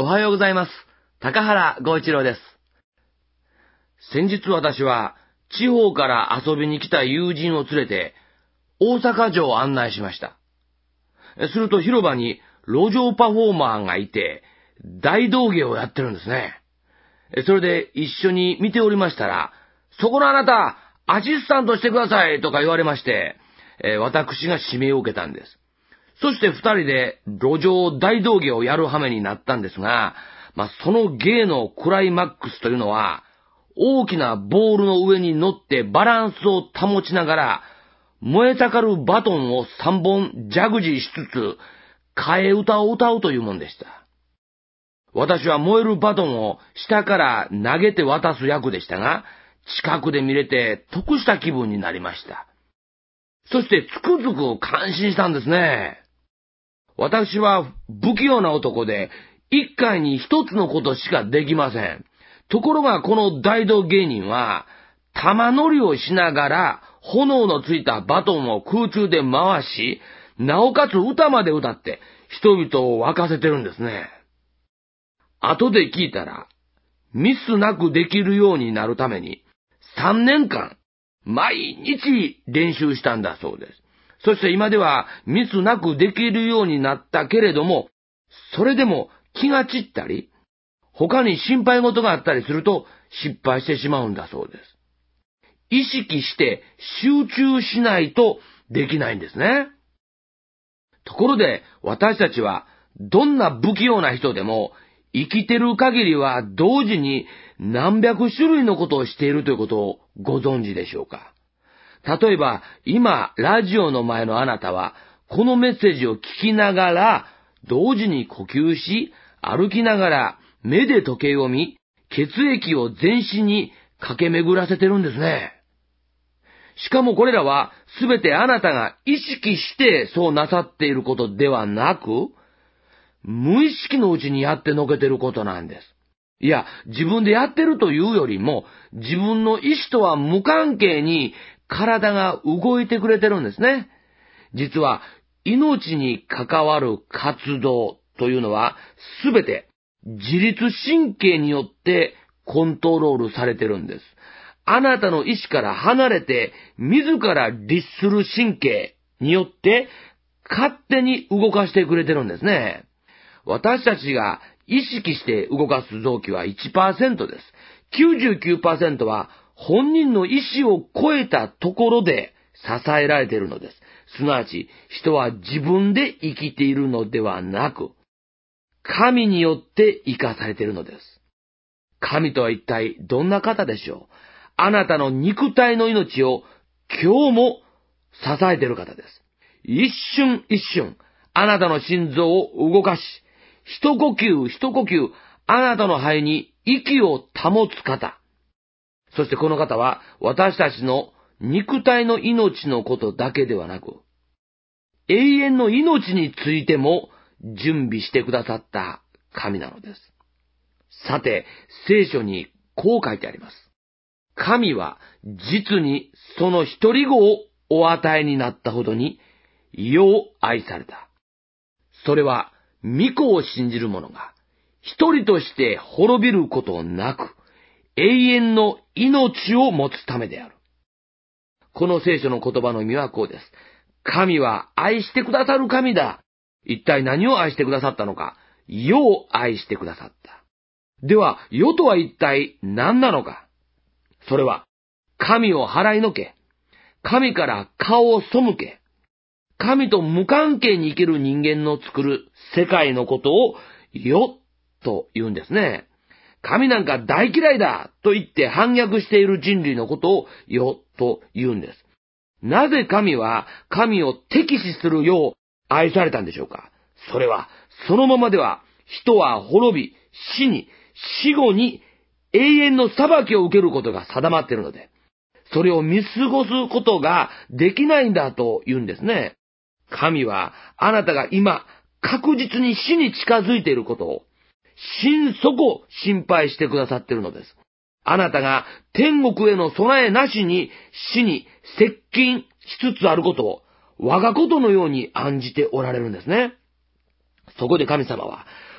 おはようございます。高原剛一郎です。先日私は地方から遊びに来た友人を連れて大阪城を案内しました。すると広場に路上パフォーマーがいて大道芸をやってるんですね。それで一緒に見ておりましたら、そこのあなた、アシスタントしてくださいとか言われまして、私が指名を受けたんです。そして二人で路上大道芸をやる羽目になったんですが、その芸のクライマックスというのは、大きなボールの上に乗ってバランスを保ちながら、燃え盛るバトンを3本ジャグジーしつつ、替え歌を歌うというもんでした。私は燃えるバトンを下から投げて渡す役でしたが、近くで見れて得した気分になりました。そしてつくづく感心したんですね。私は不器用な男で、一回に一つのことしかできません。ところがこの大道芸人は、玉乗りをしながら炎のついたバトンを空中で回し、なおかつ歌まで歌って人々を沸かせてるんですね。後で聞いたら、ミスなくできるようになるために3年間毎日練習したんだそうです。そして今ではミスなくできるようになったけれども、それでも気が散ったり、他に心配事があったりすると失敗してしまうんだそうです。意識して集中しないとできないんですね。ところで私たちはどんな不器用な人でも生きてる限りは同時に何百種類のことをしているということをご存知でしょうか。例えば今ラジオの前のあなたはこのメッセージを聞きながら同時に呼吸し歩きながら目で時計を見血液を全身に駆け巡らせてるんですね。しかもこれらはすべてあなたが意識してそうなさっていることではなく、無意識のうちにやってのけてることなんです。いや、自分でやってるというよりも、自分の意志とは無関係に体が動いてくれてるんですね。実は、命に関わる活動というのは、すべて自律神経によってコントロールされてるんです。あなたの意志から離れて、自ら律する神経によって、勝手に動かしてくれてるんですね。私たちが意識して動かす臓器は 1% です。99% は本人の意志を超えたところで支えられているのです。すなわち人は自分で生きているのではなく、神によって生かされているのです。神とは一体どんな方でしょう。あなたの肉体の命を今日も支えている方です。一瞬一瞬、あなたの心臓を動かし、一呼吸一呼吸、あなたの肺に息を保つ方。そしてこの方は私たちの肉体の命のことだけではなく、永遠の命についても準備してくださった神なのです。さて、聖書にこう書いてあります。神は実にその一人子をお与えになったほどに世を愛された。それは御子を信じる者が一人として滅びることなく永遠の命を持つためである。この聖書の言葉の意味はこうです。神は愛してくださる神だ。一体何を愛してくださったのか。世を愛してくださった。では、世とは一体何なのか。それは、神を払いのけ、神から顔を背け、神と無関係に生きる人間の作る世界のことを世と言うんですね。神なんか大嫌いだと言って反逆している人類のことを世と言うんです。なぜ神は神を敵視するよう愛されたんでしょうか。それはそのままでは人は滅び、死後に永遠の裁きを受けることが定まっているので、それを見過ごすことができないんだと言うんですね。神はあなたが今確実に死に近づいていることを心底心配してくださっているのです。あなたが天国への備えなしに死に接近しつつあることを我がことのように案じておられるんですね。そこで神様は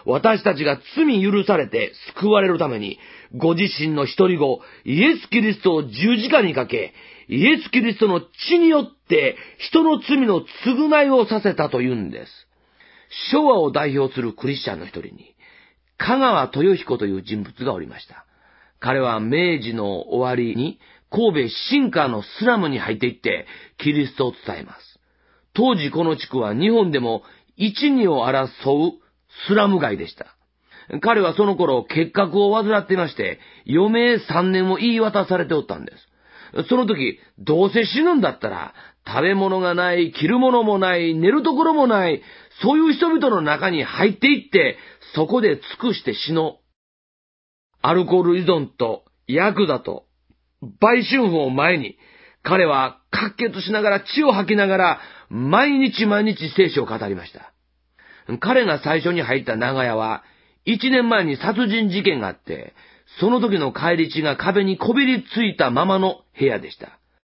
私たちが罪許されて救われるために、ご自身の一人子、イエス・キリストを十字架にかけ、イエス・キリストの血によって人の罪の償いをさせたというんです。昭和を代表するクリスチャンの一人に、香川豊彦という人物がおりました。彼は明治の終わりに神戸新川のスラムに入っていってキリストを伝えます。当時この地区は日本でも一二を争うスラム街でした。彼はその頃結核を患っていまして、余命3年を言い渡されておったんです。その時、どうせ死ぬんだったら、食べ物がない、着るものもない、寝るところもない、そういう人々の中に入っていって、そこで尽くして死のう。アルコール依存とヤクザと売春婦を前に、彼は滑血しながら血を吐きながら、毎日聖書を語りました。彼が最初に入った長屋は、1年前に殺人事件があって、その時の返り血が壁にこびりついたままの部屋でした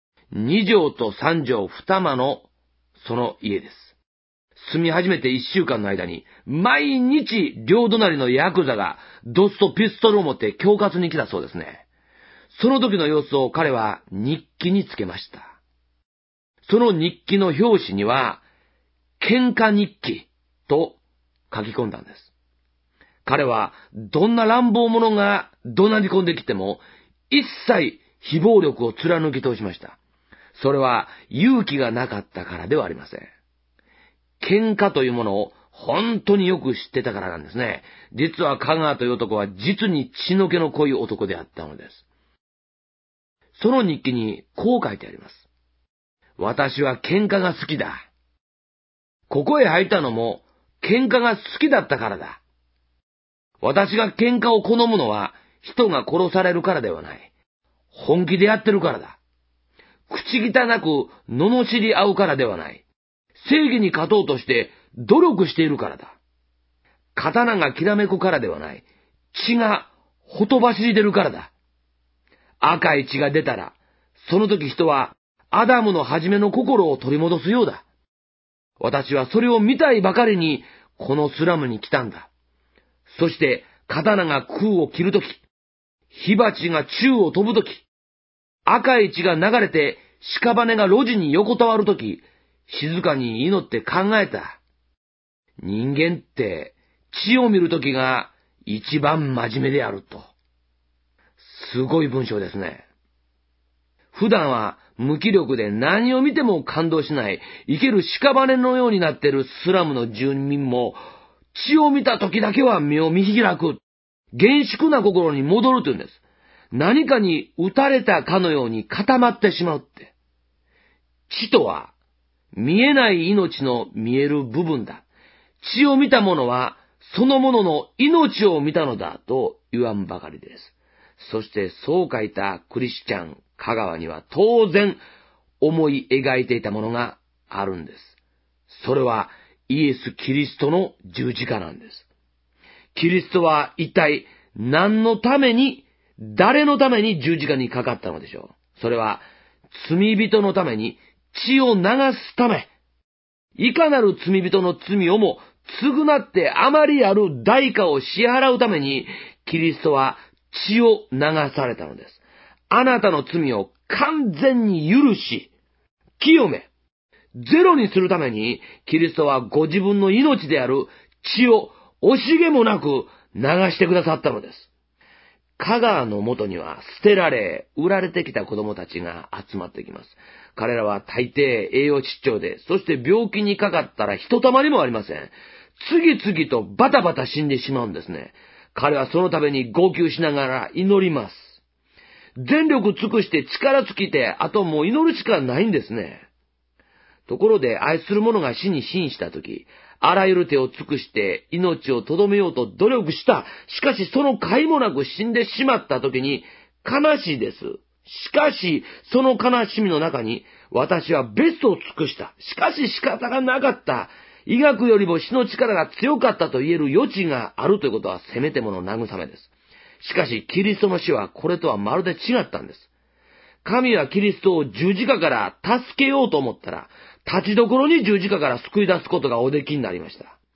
。2畳と3畳2間のその家です。住み始めて1週間の間に、毎日両隣のヤクザがドスとピストルを持って恐喝に来たそうですね。その時の様子を彼は日記につけました。その日記の表紙には、喧嘩日記と書き込んだんです。彼はどんな乱暴者が怒鳴り込んできても、一切非暴力を貫き通しました。それは勇気がなかったからではありません。喧嘩というものを本当によく知ってたからなんですね。実は香川という男は実に血の気の濃い男であったのです。その日記にこう書いてあります。私は喧嘩が好きだ。ここへ入ったのも喧嘩が好きだったからだ。私が喧嘩を好むのは人が殺されるからではない。本気でやってるからだ。口汚く罵り合うからではない。正義に勝とうとして努力しているからだ。刀がきらめくからではない。血がほとばしり出るからだ。赤い血が出たら、その時人はアダムの初めの心を取り戻すようだ。私はそれを見たいばかりにこのスラムに来たんだ。そして刀が空を切るとき、火鉢が宙を飛ぶとき、赤い血が流れて屍が路地に横たわるとき、静かに祈って考えた。人間って血を見るときが一番真面目であると。すごい文章ですね。普段は無気力で何を見ても感動しない、生ける屍のようになっているスラムの住民も、血を見た時だけは目を見開く。厳粛な心に戻るというんです。何かに打たれたかのように固まってしまうって。血とは、見えない命の見える部分だ。血を見た者は、そのものの命を見たのだと言わんばかりです。そしてそう書いたクリスチャン香川には当然思い描いていたものがあるんです。それはイエス・キリストの十字架なんです。キリストは一体何のために、誰のために十字架にかかったのでしょう。それは罪人のために血を流すため、いかなる罪人の罪をも償ってあまりある代価を支払うために、キリストは血を流されたのです。あなたの罪を完全に許し、清め、ゼロにするために、キリストはご自分の命である血を惜しげもなく流してくださったのです。香川の元には捨てられ、売られてきた子供たちが集まってきます。彼らは大抵栄養失調で、そして病気にかかったらひとたまりもありません。次々とバタバタ死んでしまうんですね。彼はそのために号泣しながら祈ります。全力尽くして力尽きて、あともう祈るしかないんですね。ところで愛する者が死に瀕したとき、あらゆる手を尽くして命をとどめようと努力した。しかしその甲斐もなく死んでしまったときに悲しいです。しかしその悲しみの中に私はベストを尽くした。しかし仕方がなかった。医学よりも死の力が強かったと言える余地があるということはせめてもの慰めです。しかしキリストの死はこれとはまるで違ったんです。神はキリストを十字架から助けようと思ったら、立ちどころに十字架から救い出すことがおできになりました。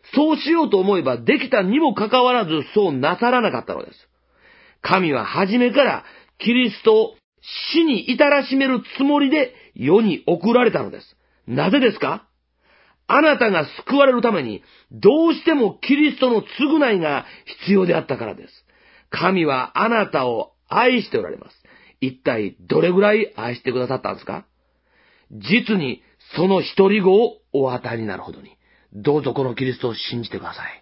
そうしようと思えばできたにもかかわらずそうなさらなかったのです。神は初めからキリストを死に至らしめるつもりで世に送られたのです。なぜですか？あなたが救われるためにどうしてもキリストの償いが必要であったからです。神はあなたを愛しておられます。一体どれぐらい愛してくださったんですか？実にその一人子をお与えになるほどに。どうぞこのキリストを信じてください。